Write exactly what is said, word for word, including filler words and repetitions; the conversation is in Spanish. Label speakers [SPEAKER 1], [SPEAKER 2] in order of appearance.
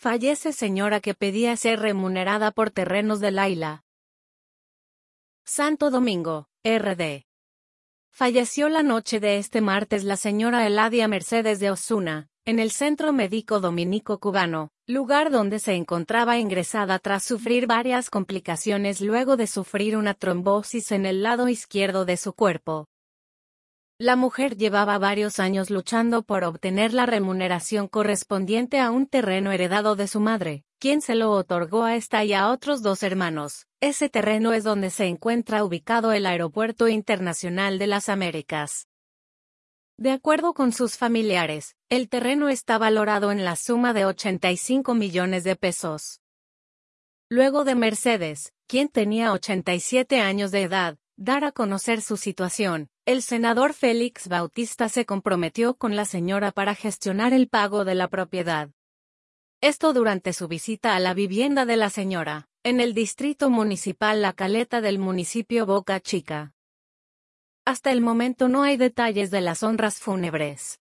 [SPEAKER 1] Fallece señora que pedía ser remunerada por terrenos de Laila. Santo Domingo, R D. Falleció la noche de este martes la señora Eladia Mercedes de Osuna, en el Centro Médico Dominico Cubano, lugar donde se encontraba ingresada tras sufrir varias complicaciones luego de sufrir una trombosis en el lado izquierdo de su cuerpo. La mujer llevaba varios años luchando por obtener la remuneración correspondiente a un terreno heredado de su madre, quien se lo otorgó a esta y a otros dos hermanos. Ese terreno es donde se encuentra ubicado el Aeropuerto Internacional de las Américas. De acuerdo con sus familiares, el terreno está valorado en la suma de ochenta y cinco millones de pesos. Luego de Mercedes, quien tenía ochenta y siete años de edad, dar a conocer su situación, el senador Félix Bautista se comprometió con la señora para gestionar el pago de la propiedad. Esto durante su visita a la vivienda de la señora, en el distrito municipal La Caleta del municipio Boca Chica. Hasta el momento no hay detalles de las honras fúnebres.